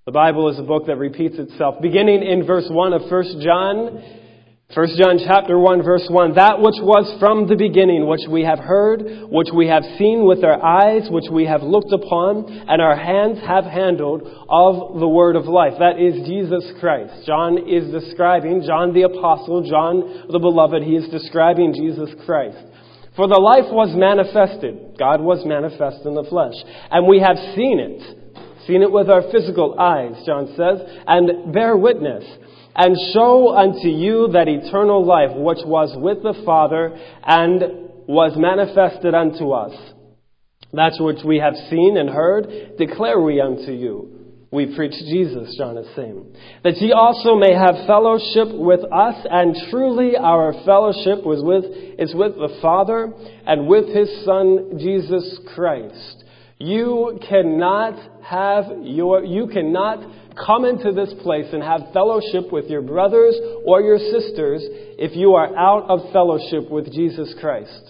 The Bible is a book that repeats itself. Beginning in verse 1 of 1 John chapter 1, verse 1, that which was from the beginning, which we have heard, which we have seen with our eyes, which we have looked upon, and our hands have handled of the word of life. That is Jesus Christ. John the apostle, John the beloved, he is describing Jesus Christ. For the life was manifested. God was manifest in the flesh. And we have seen it with our physical eyes, John says, and bear witness, and show unto you that eternal life which was with the Father and was manifested unto us. That which we have seen and heard, declare we unto you. We preach Jesus, John is saying, that ye also may have fellowship with us, and truly our fellowship is with the Father and with His Son, Jesus Christ. You cannot come into this place and have fellowship with your brothers or your sisters if you are out of fellowship with Jesus Christ.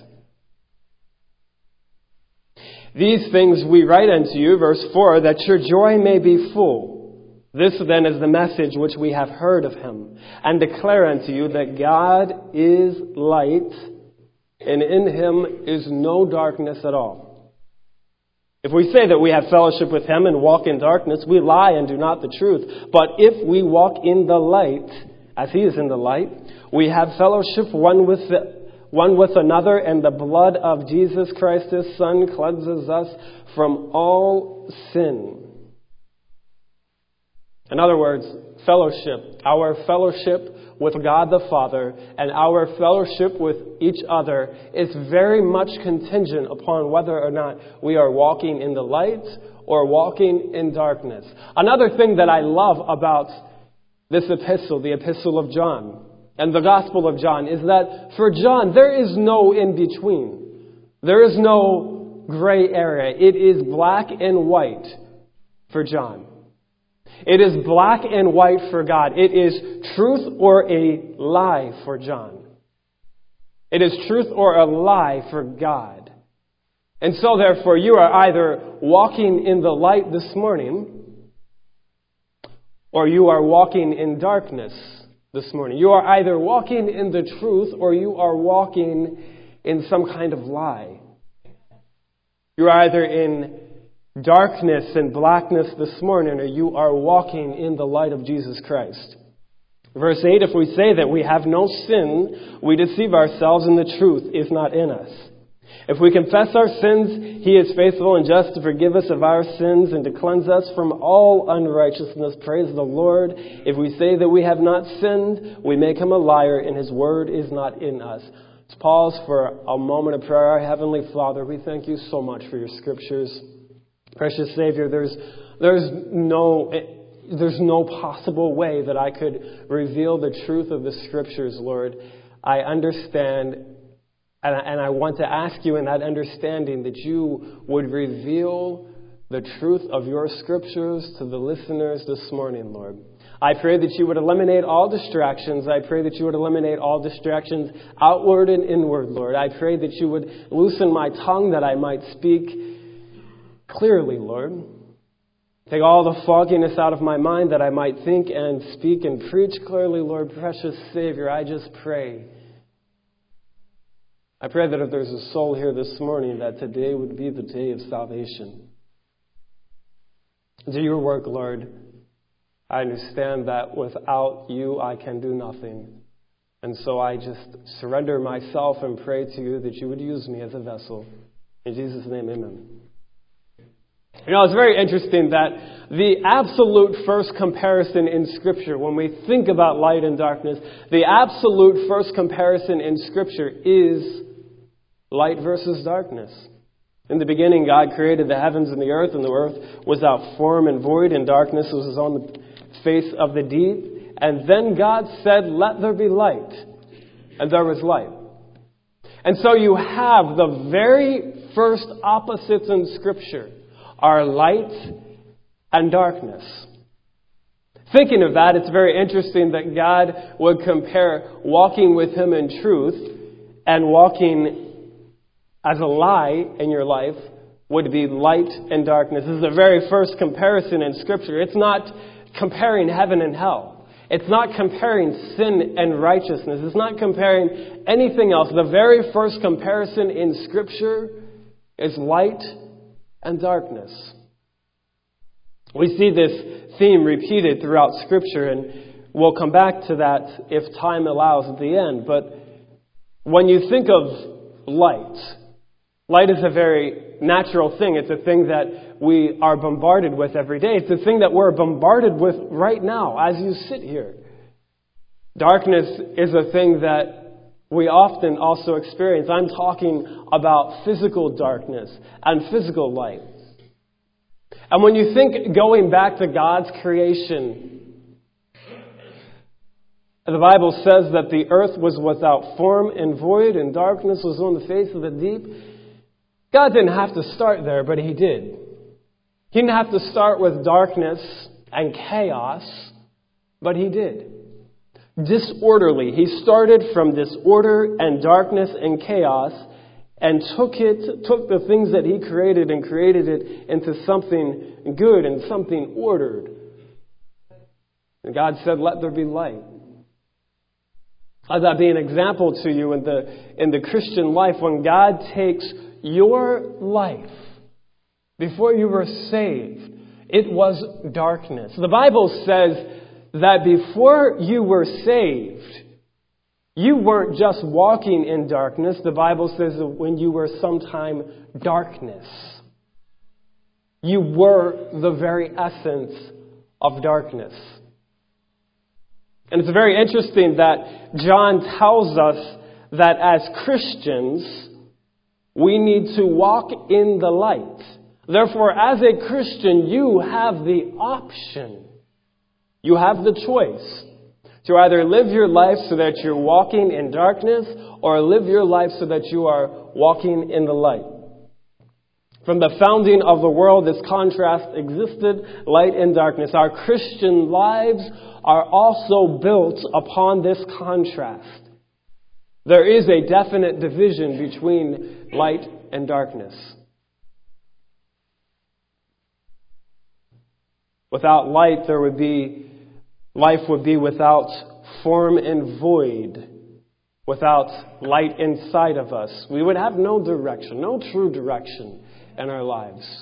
These things we write unto you, verse 4, that your joy may be full. This then is the message which we have heard of Him, and declare unto you that God is light, and in Him is no darkness at all. If we say that we have fellowship with Him and walk in darkness, we lie and do not the truth. But if we walk in the light, as He is in the light, we have fellowship one with another, and the blood of Jesus Christ, His Son, cleanses us from all sin. In other words, fellowship, our fellowship with God the Father and our fellowship with each other is very much contingent upon whether or not we are walking in the light or walking in darkness. Another thing that I love about this epistle, the Epistle of John and the Gospel of John, is that for John there is no in-between. There is no gray area. It is black and white for John. It is black and white for God. It is truth or a lie for John. It is truth or a lie for God. And so therefore you are either walking in the light this morning, or you are walking in darkness this morning. You are either walking in the truth or you are walking in some kind of lie. You are either in darkness and blackness this morning, or you are walking in the light of Jesus Christ. Verse 8, if we say that we have no sin, we deceive ourselves and the truth is not in us. If we confess our sins, He is faithful and just to forgive us of our sins and to cleanse us from all unrighteousness. Praise the Lord. If we say that we have not sinned, we make Him a liar and His word is not in us. Let's pause for a moment of prayer. Our Heavenly Father, we thank You so much for Your scriptures. Precious Savior, there's no possible way that I could reveal the truth of the Scriptures, Lord. I understand, and I want to ask You in that understanding that You would reveal the truth of Your Scriptures to the listeners this morning, Lord. I pray that You would eliminate all distractions. I pray that You would eliminate all distractions outward and inward, Lord. I pray that You would loosen my tongue that I might speak clearly, Lord. Take all the fogginess out of my mind that I might think and speak and preach clearly, Lord. Precious Savior, I just pray. I pray that if there's a soul here this morning, that today would be the day of salvation. Do Your work, Lord. I understand that without You, I can do nothing. And so I just surrender myself and pray to You that You would use me as a vessel. In Jesus' name, amen. You know, it's very interesting that the absolute first comparison in Scripture, when we think about light and darkness, the absolute first comparison in Scripture is light versus darkness. In the beginning, God created the heavens and the earth was without form and void, and darkness was on the face of the deep. And then God said, "Let there be light." And there was light. And so you have the very first opposites in Scripture are light and darkness. Thinking of that, it's very interesting that God would compare walking with Him in truth and walking as a lie in your life would be light and darkness. This is the very first comparison in Scripture. It's not comparing heaven and hell. It's not comparing sin and righteousness. It's not comparing anything else. The very first comparison in Scripture is light and darkness. We see this theme repeated throughout Scripture, and we'll come back to that if time allows at the end. But when you think of light is a very natural thing. It's a thing that we are bombarded with every day. It's a thing that we're bombarded with right now as you sit here. Darkness is a thing that we often also experience. I'm talking about physical darkness and physical light. And when you think going back to God's creation, the Bible says that the earth was without form and void, and darkness was on the face of the deep. God didn't have to start there, but He did. He didn't have to start with darkness and chaos, but He did. Disorderly. He started from disorder and darkness and chaos and took the things that He created and created it into something good and something ordered. And God said, "Let there be light." Let that be an example to you in the Christian life. When God takes your life, before you were saved, it was darkness. The Bible says that before you were saved, you weren't just walking in darkness. The Bible says that when you were sometime darkness, you were the very essence of darkness. And it's very interesting that John tells us that as Christians, we need to walk in the light. Therefore, as a Christian, you have the option. You have the choice to either live your life so that you're walking in darkness or live your life so that you are walking in the light. From the founding of the world, this contrast existed, light and darkness. Our Christian lives are also built upon this contrast. There is a definite division between light and darkness. Without light, life would be without form and void. Without light inside of us, we would have no direction, no true direction in our lives.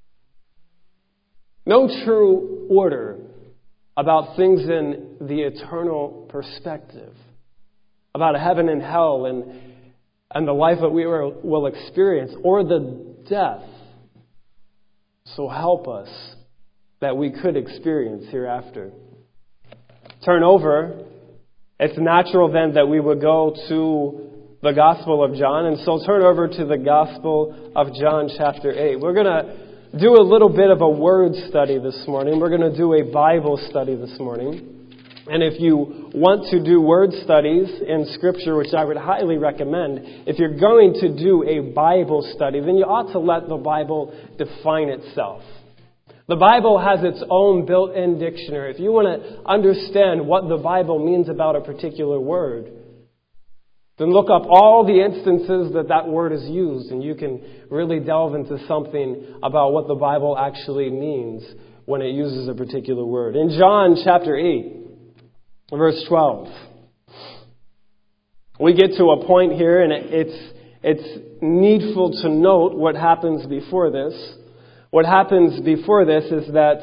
No true order about things in the eternal perspective. About heaven and hell and the life that we will experience, or the death, so help us, that we could experience hereafter. Turn over. It's natural then that we would go to the Gospel of John, and so turn over to the Gospel of John chapter 8. We're going to do a little bit of a word study this morning. We're going to do a Bible study this morning. And if you want to do word studies in Scripture, which I would highly recommend, if you're going to do a Bible study, then you ought to let the Bible define itself. The Bible has its own built-in dictionary. If you want to understand what the Bible means about a particular word, then look up all the instances that word is used, and you can really delve into something about what the Bible actually means when it uses a particular word. In John chapter 8, verse 12. We get to a point here, and it's needful to note what happens before this. What happens before this is that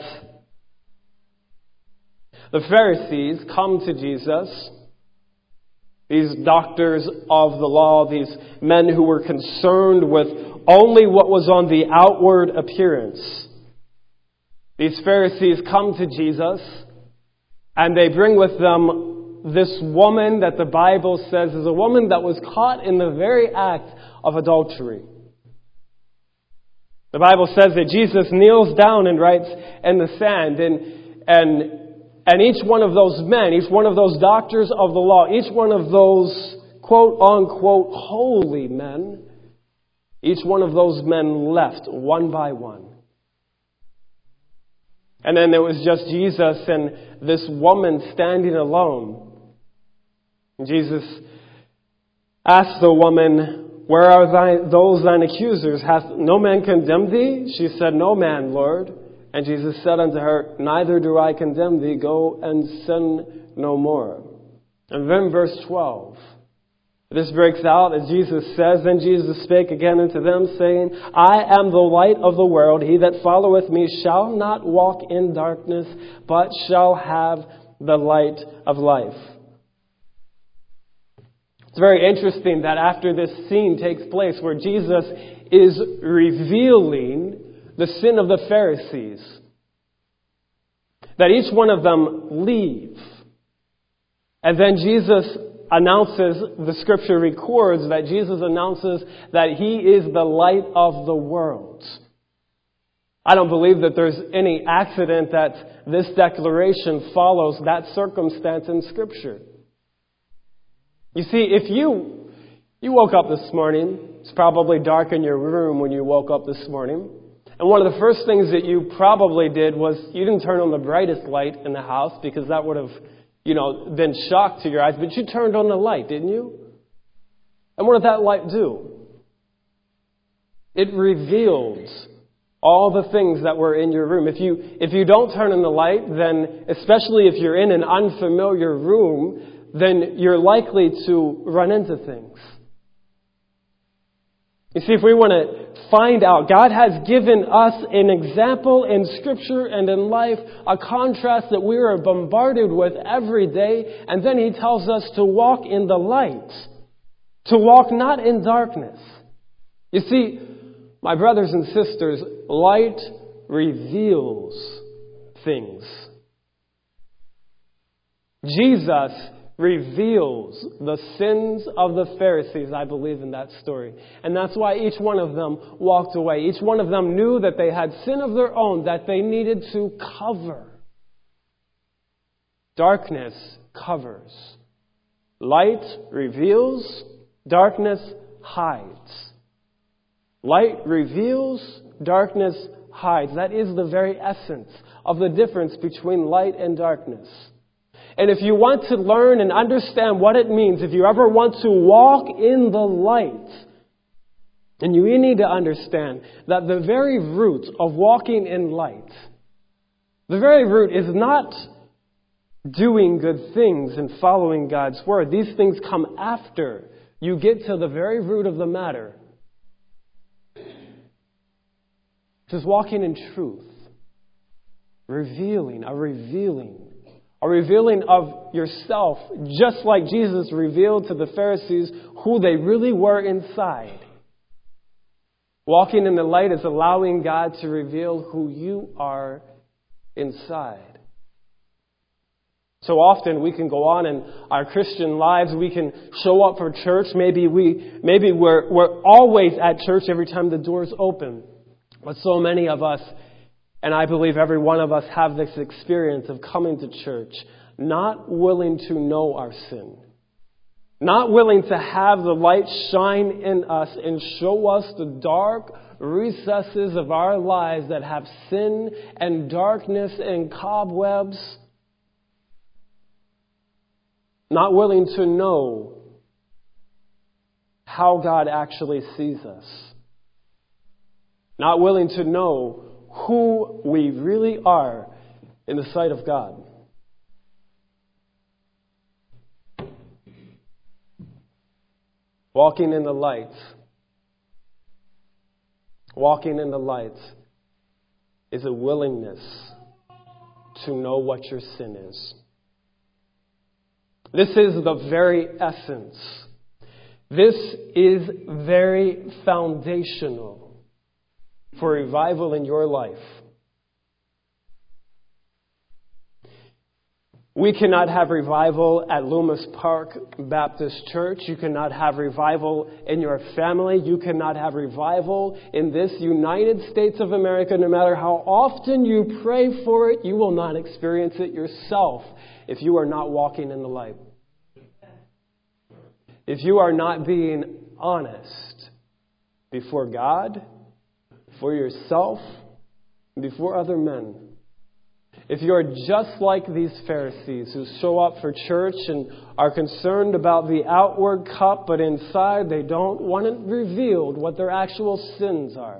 the Pharisees come to Jesus, these doctors of the law, these men who were concerned with only what was on the outward appearance. These Pharisees come to Jesus, and they bring with them this woman that the Bible says is a woman that was caught in the very act of adultery. The Bible says that Jesus kneels down and writes in the sand, and each one of those men, each one of those doctors of the law, each one of those quote-unquote holy men, each one of those men left one by one. And then there was just Jesus and this woman standing alone. And Jesus asked the woman, where are those thine accusers? Hath no man condemned thee? She said, No man, Lord. And Jesus said unto her, Neither do I condemn thee. Go and sin no more. And then verse 12. This breaks out as Jesus says, Then Jesus spake again unto them, saying, I am the light of the world. He that followeth me shall not walk in darkness, but shall have the light of life. It's very interesting that after this scene takes place where Jesus is revealing the sin of the Pharisees, that each one of them leave. And then Jesus announces, the scripture records that Jesus announces that He is the light of the world. I don't believe that there's any accident that this declaration follows that circumstance in Scripture. You see, if you woke up this morning, it's probably dark in your room when you woke up this morning, and one of the first things that you probably did was you didn't turn on the brightest light in the house because that would have, been shock to your eyes, but you turned on the light, didn't you? And what did that light do? It revealed all the things that were in your room. If you don't turn on the light, then especially if you're in an unfamiliar room, then you're likely to run into things. You see, if we want to find out, God has given us an example in Scripture and in life, a contrast that we are bombarded with every day, and then He tells us to walk in the light, to walk not in darkness. You see, my brothers and sisters, light reveals things. Jesus reveals the sins of the Pharisees, I believe, in that story. And that's why each one of them walked away. Each one of them knew that they had sin of their own that they needed to cover. Darkness covers. Light reveals. Darkness hides. Light reveals. Darkness hides. That is the very essence of the difference between light and darkness. And if you want to learn and understand what it means, if you ever want to walk in the light, then you need to understand that the very root of walking in light, the very root is not doing good things and following God's word. These things come after you get to the very root of the matter. Just walking in truth, a revealing of yourself, just like Jesus revealed to the Pharisees who they really were inside. Walking in the light is allowing God to reveal who you are inside. So often we can go on in our Christian lives, we can show up for church, maybe we're always at church every time the doors open. But so many of us, and I believe every one of us, have this experience of coming to church, not willing to know our sin. Not willing to have the light shine in us and show us the dark recesses of our lives that have sin and darkness and cobwebs. Not willing to know how God actually sees us. Not willing to know who we really are in the sight of God. Walking in the light. Walking in the light is a willingness to know what your sin is. This is the very essence. This is very foundational for revival in your life. We cannot have revival at Loomis Park Baptist Church. You cannot have revival in your family. You cannot have revival in this United States of America. No matter how often you pray for it, you will not experience it yourself if you are not walking in the light. If you are not being honest before God, for yourself, before other men. if you're just like these Pharisees who show up for church and are concerned about the outward cup, but inside they don't want it revealed what their actual sins are.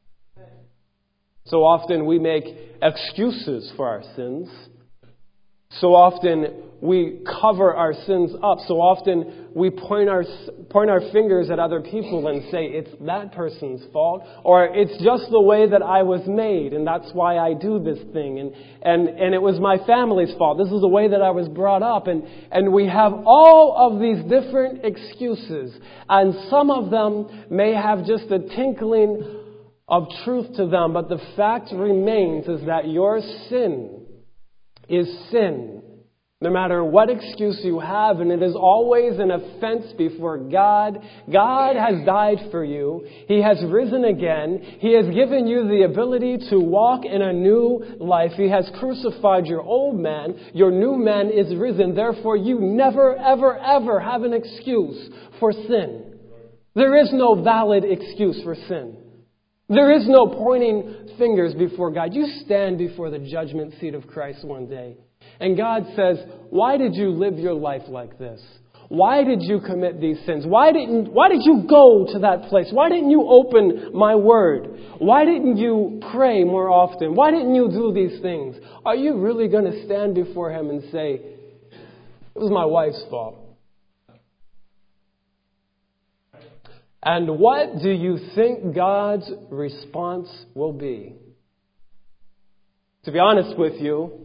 So often we make excuses for our sins. So often we cover our sins up. So often we point our fingers at other people and say, it's that person's fault, or it's just the way that I was made, and that's why I do this thing, and it was my family's fault. This is the way that I was brought up, and we have all of these different excuses, and some of them may have just a tinkling of truth to them, but the fact remains is that your sin is sin. No matter what excuse you have, and it is always an offense before God. God has died for you. He has risen again. He has given you the ability to walk in a new life. He has crucified your old man. Your new man is risen. Therefore, you never, ever, ever have an excuse for sin. There is no valid excuse for sin. There is no pointing fingers before God. You stand before the judgment seat of Christ one day. And God says, why did you live your life like this? Why did you commit these sins? Why did you go to that place? Why didn't you open my word? Why didn't you pray more often? Why didn't you do these things? Are you really going to stand before him and say, it was my wife's fault? And what do you think God's response will be? To be honest with you,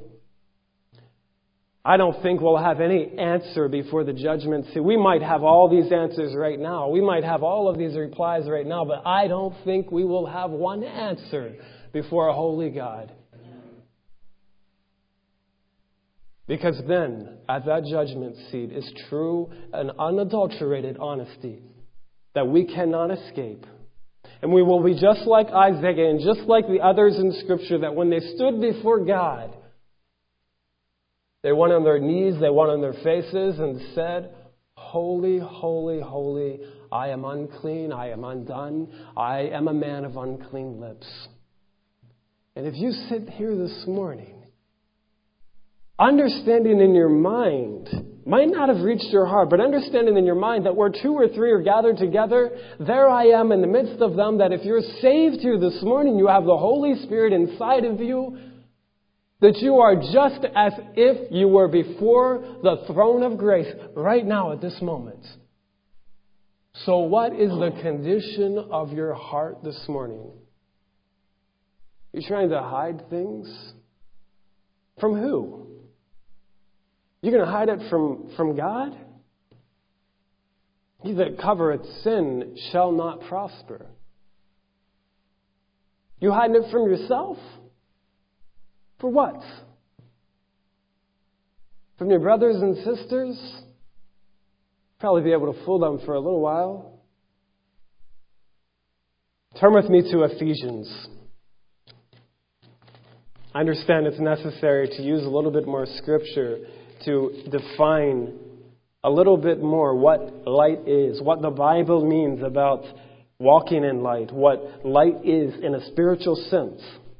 I don't think we'll have any answer before the judgment seat. We might have all these answers right now. We might have all of these replies right now, but I don't think we will have one answer before a holy God. Because then, at that judgment seat, is true and unadulterated honesty that we cannot escape. And we will be just like Isaiah and just like the others in Scripture, that when they stood before God, they went on their knees, they went on their faces and said, holy, holy, holy, I am unclean, I am undone, I am a man of unclean lips. And if you sit here this morning, understanding in your mind, might not have reached your heart, but understanding in your mind that where 2 or 3 are gathered together, there I am in the midst of them, that if you're saved here this morning, you have the Holy Spirit inside of you, that you are just as if you were before the throne of grace right now at this moment. So what is the condition of your heart this morning? You're trying to hide things? From who? You're going to hide it from God? He that covereth sin shall not prosper. You hiding it from yourself? For what? From your brothers and sisters? Probably be able to fool them for a little while. Turn with me to Ephesians. I understand it's necessary to use a little bit more scripture to define a little bit more what light is, what the Bible means about walking in light, what light is in a spiritual sense.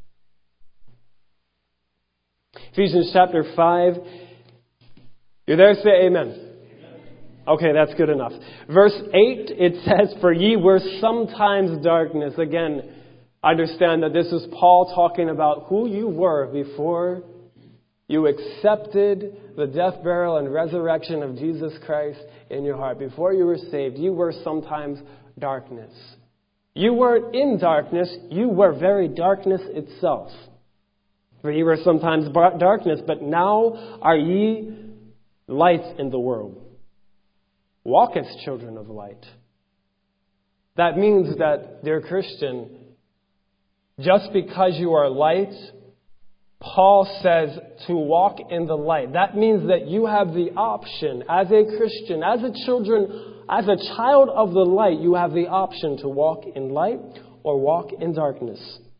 Ephesians chapter 5. You're there? Say amen. Okay, that's good enough. Verse 8, it says, for ye were sometimes darkness. Again, understand that this is Paul talking about who you were before you accepted the death, burial, and resurrection of Jesus Christ in your heart. Before you were saved, you were sometimes darkness. You weren't in darkness, you were very darkness itself. For ye were sometimes darkness, but now are ye lights in the world. Walk as children of light. That means that, dear Christian, just because you are light, Paul says to walk in the light. That means that you have the option as a Christian, as a child of the light, you have the option to walk in light or walk in darkness.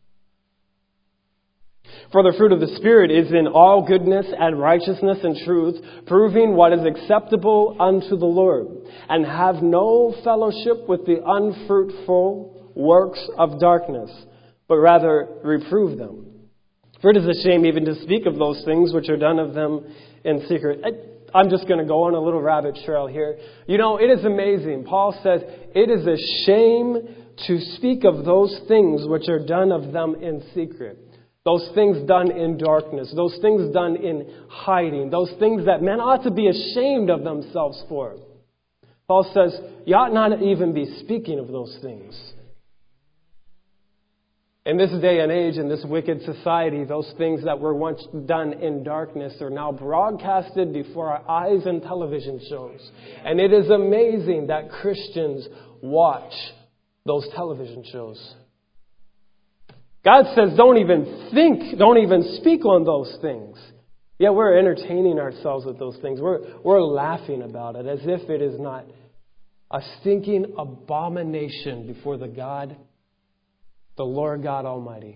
For the fruit of the Spirit is in all goodness and righteousness and truth, proving what is acceptable unto the Lord, and have no fellowship with the unfruitful works of darkness, but rather reprove them. For it is a shame even to speak of those things which are done of them in secret. I'm just going to go on a little rabbit trail here. You know, it is amazing. Paul says, it is a shame to speak of those things which are done of them in secret. Those things done in darkness. Those things done in hiding. Those things that men ought to be ashamed of themselves for. Paul says, you ought not even be speaking of those things. In this day and age, in this wicked society, those things that were once done in darkness are now broadcasted before our eyes in television shows. And it is amazing that Christians watch those television shows. God says, don't even think, don't even speak on those things. Yet we're entertaining ourselves with those things. We're laughing about it as if it is not a stinking abomination before the Lord God Almighty.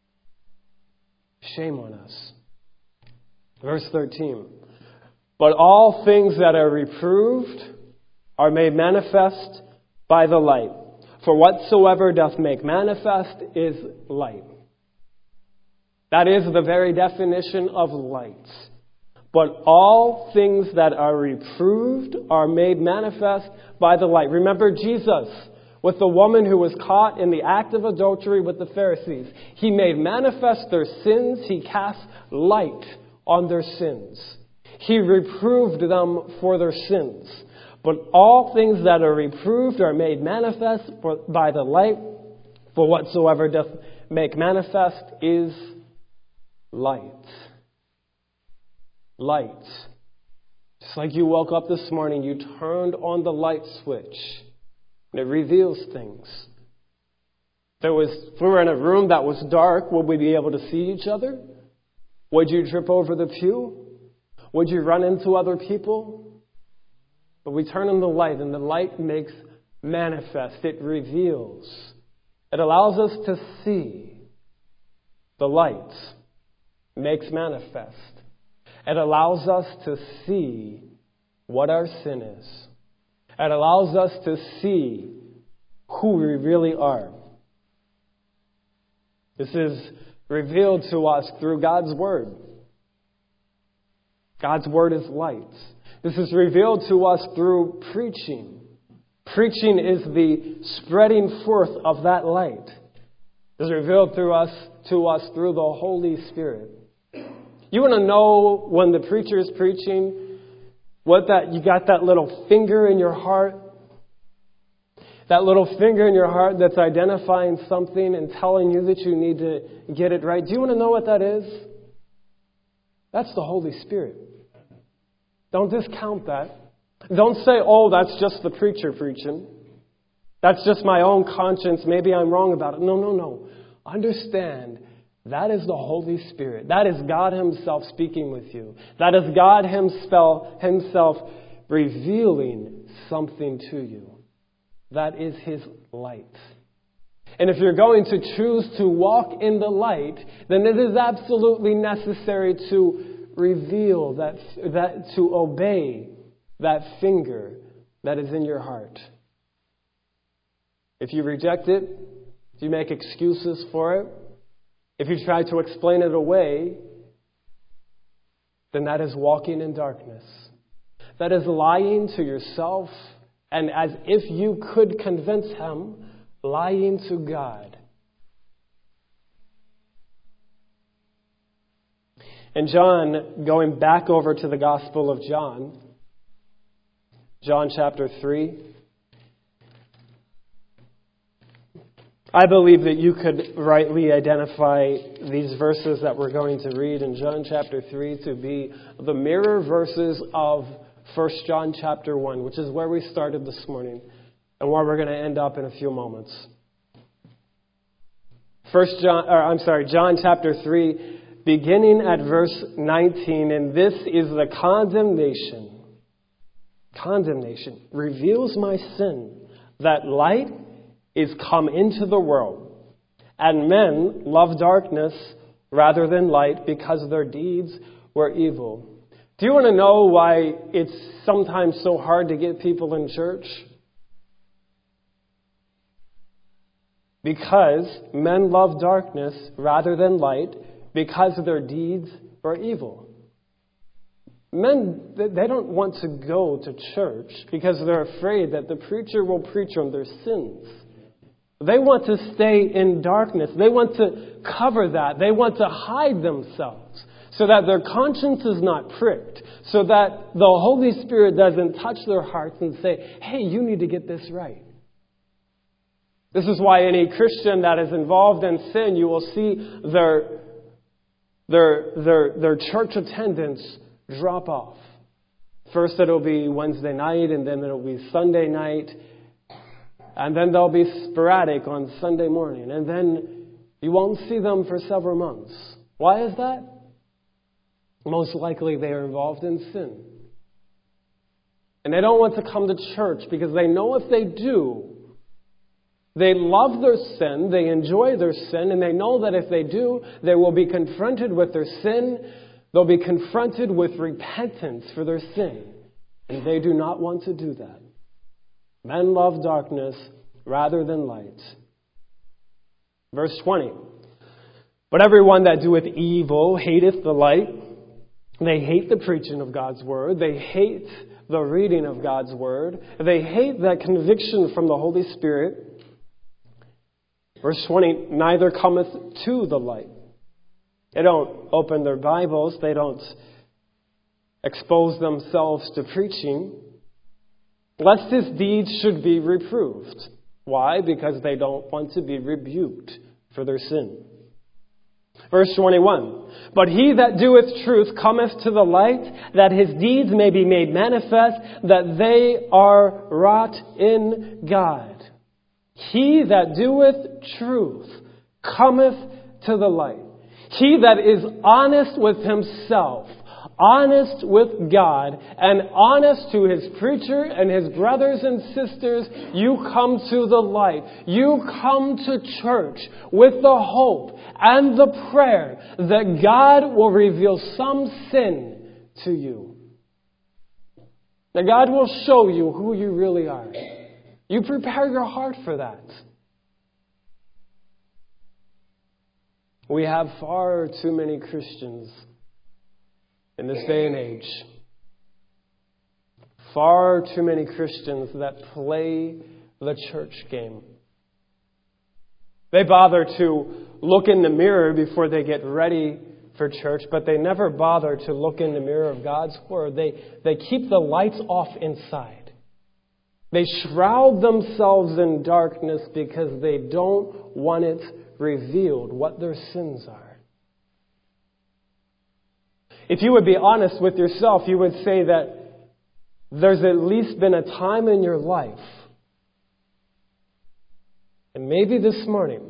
Shame on us. Verse 13. But all things that are reproved are made manifest by the light. For whatsoever doth make manifest is light. That is the very definition of light. But all things that are reproved are made manifest by the light. Remember Jesus with the woman who was caught in the act of adultery with the Pharisees. He made manifest their sins. He cast light on their sins. He reproved them for their sins. But all things that are reproved are made manifest by the light. For whatsoever doth make manifest is light. Light. Just like you woke up this morning, you turned on the light switch. And it reveals things. If we were in a room that was dark, would we be able to see each other? Would you trip over the pew? Would you run into other people? But we turn on the light, and the light makes manifest. It reveals. It allows us to see. The light makes manifest. It allows us to see what our sin is. It allows us to see who we really are. This is revealed to us through God's Word. God's Word is light. This is revealed to us through preaching. Preaching is the spreading forth of that light. It is revealed to us through the Holy Spirit. You want to know when the preacher is preaching, you got that little finger in your heart? That little finger in your heart that's identifying something and telling you that you need to get it right. Do you want to know what that is? That's the Holy Spirit. Don't discount that. Don't say, oh, that's just the preacher preaching. That's just my own conscience. Maybe I'm wrong about it. No. Understand, that is the Holy Spirit. That is God Himself speaking with you. That is God Himself revealing something to you. That is His light. And if you're going to choose to walk in the light, then it is absolutely necessary to reveal that to obey that finger that is in your heart. If you reject it, if you make excuses for it, if you try to explain it away, then that is walking in darkness. That is lying to yourself, and as if you could convince Him, lying to God. And John, going back over to the Gospel of John, John chapter 3, I believe that you could rightly identify these verses that we're going to read in John chapter 3 to be the mirror verses of 1 John chapter 1, which is where we started this morning and where we're going to end up in a few moments. John chapter 3, beginning at verse 19, and this is the condemnation. Condemnation reveals my sin, that light is come into the world, and men love darkness rather than light because their deeds were evil. Do you want to know why it's sometimes so hard to get people in church? Because men love darkness rather than light, because their deeds are evil. Men, they don't want to go to church because they're afraid that the preacher will preach on their sins. They want to stay in darkness. They want to cover that. They want to hide themselves so that their conscience is not pricked, so that the Holy Spirit doesn't touch their hearts and say, hey, you need to get this right. This is why any Christian that is involved in sin, you will see their church attendance drop off. First it'll be Wednesday night, and then it'll be Sunday night, and then they'll be sporadic on Sunday morning, and then you won't see them for several months. Why is that? Most likely they are involved in sin. And they don't want to come to church because they know if they do, they love their sin, they enjoy their sin, and they know that if they do, they will be confronted with their sin. They'll be confronted with repentance for their sin. And they do not want to do that. Men love darkness rather than light. Verse 20. But everyone that doeth evil hateth the light. They hate the preaching of God's word. They hate the reading of God's word. They hate that conviction from the Holy Spirit. Verse 20. Neither cometh to the light. They don't open their Bibles. They don't expose themselves to preaching, lest his deeds should be reproved. Why? Because they don't want to be rebuked for their sin. Verse 21. But he that doeth truth cometh to the light, that his deeds may be made manifest, that they are wrought in God. He that doeth truth cometh to the light. He that is honest with himself, honest with God, and honest to his preacher and his brothers and sisters, you come to the light. You come to church with the hope and the prayer that God will reveal some sin to you. That God will show you who you really are. You prepare your heart for that. We have far too many Christians in this day and age. Far too many Christians that play the church game. They bother to look in the mirror before they get ready for church, but they never bother to look in the mirror of God's Word. They keep the lights off inside. They shroud themselves in darkness because they don't want it revealed what their sins are. If you would be honest with yourself, you would say that there's at least been a time in your life, and maybe this morning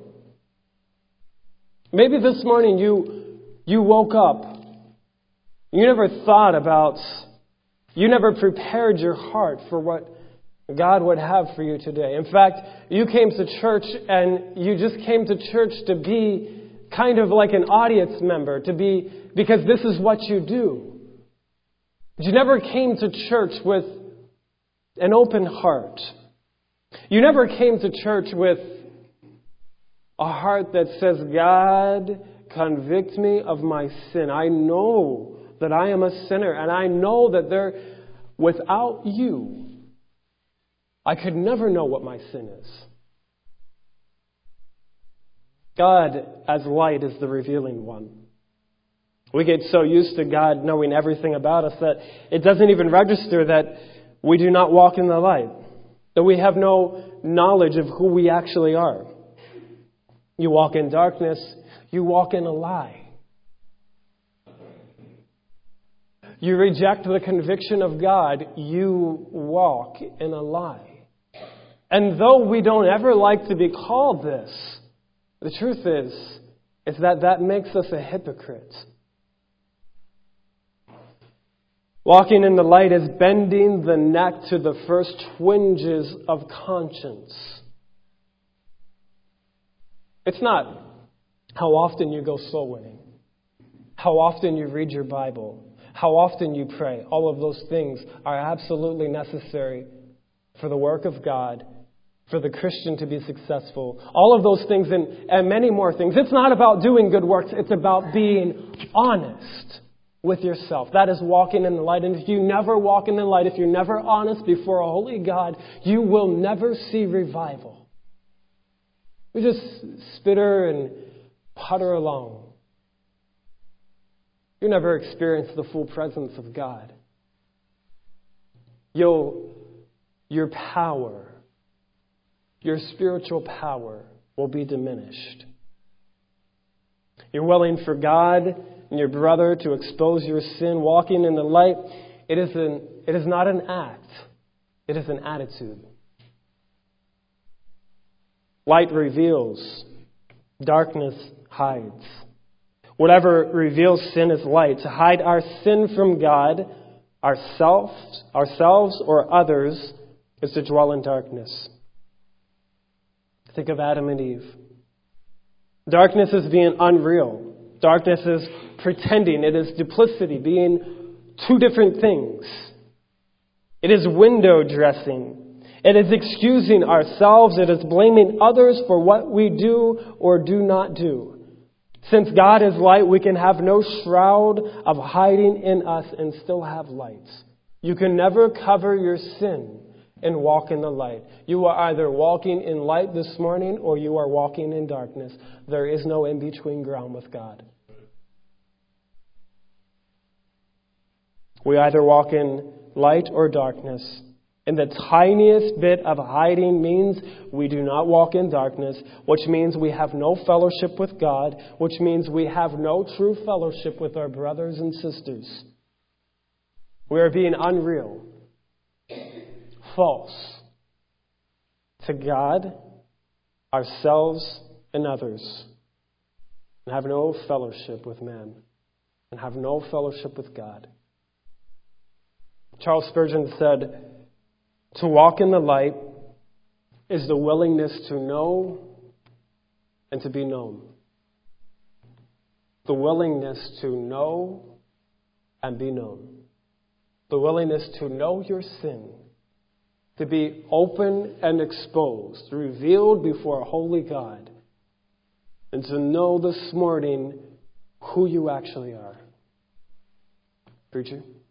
you woke up, you never thought about, you never prepared your heart for what God would have for you today. In fact, you came to church and you just came to church to be kind of like an audience member, because this is what you do. But you never came to church with an open heart. You never came to church with a heart that says, God, convict me of my sin. I know that I am a sinner, and I know that without you, I could never know what my sin is. God, as light, is the revealing one. We get so used to God knowing everything about us that it doesn't even register that we do not walk in the light, that we have no knowledge of who we actually are. You walk in darkness, you walk in a lie. You reject the conviction of God, you walk in a lie. And though we don't ever like to be called this, the truth is that makes us a hypocrite. Walking in the light is bending the neck to the first twinges of conscience. It's not how often you go soul winning, how often you read your Bible, how often you pray. All of those things are absolutely necessary for the work of God, for the Christian to be successful. All of those things and many more things. It's not about doing good works. It's about being honest with yourself. That is walking in the light. And if you never walk in the light, if you're never honest before a holy God, you will never see revival. We just spitter and putter along. You never experience the full presence of God. Your power, your spiritual power will be diminished. You're willing for God and your brother to expose your sin, walking in the light. It is not an act. It is an attitude. Light reveals. Darkness hides. Whatever reveals sin is light. To hide our sin from God, ourselves or others, is to dwell in darkness. Think of Adam and Eve. Darkness is being unreal. Darkness is pretending. It is duplicity, being two different things. It is window dressing. It is excusing ourselves. It is blaming others for what we do or do not do. Since God is light, we can have no shroud of hiding in us and still have light. You can never cover your sin and walk in the light. You are either walking in light this morning or you are walking in darkness. There is no in-between ground with God. We either walk in light or darkness. And the tiniest bit of hiding means we do not walk in darkness, which means we have no fellowship with God, which means we have no true fellowship with our brothers and sisters. We are being unreal, false to God, ourselves, and others, and have no fellowship with man, and have no fellowship with God. Charles Spurgeon said, "To walk in the light is the willingness to know and to be known." The willingness to know and be known. The willingness to know your sin, to be open and exposed, revealed before a holy God, and to know this morning who you actually are. Preacher?